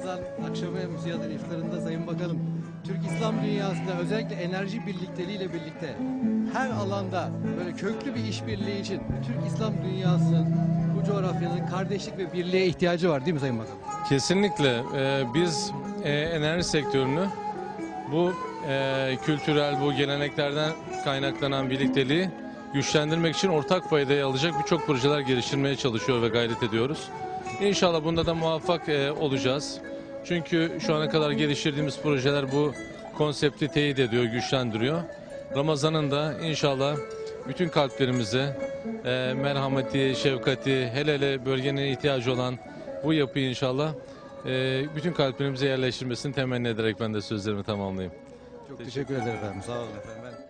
Ramazan akşamı müsiyatın iftarında Sayın Bakanım, Türk İslam dünyasında özellikle enerji birlikteliğiyle birlikte her alanda böyle köklü bir işbirliği için Türk İslam dünyasının bu coğrafyanın kardeşlik ve birliğe ihtiyacı var değil mi Sayın Bakanım? Kesinlikle. Biz enerji sektörünü bu kültürel, bu geleneklerden kaynaklanan birlikteliği güçlendirmek için ortak faydayı alacak birçok projeler geliştirmeye çalışıyor ve gayret ediyoruz. İnşallah bunda da muvaffak olacağız. Çünkü şu ana kadar geliştirdiğimiz projeler bu konsepti teyit ediyor, güçlendiriyor. Ramazan'ın da inşallah bütün kalplerimize merhameti, şefkati, hele hele bölgenin ihtiyacı olan bu yapıyı inşallah bütün kalplerimize yerleştirmesini temenni ederek ben de sözlerimi tamamlayayım. Çok teşekkür ederim efendim. Sağ olun efendim.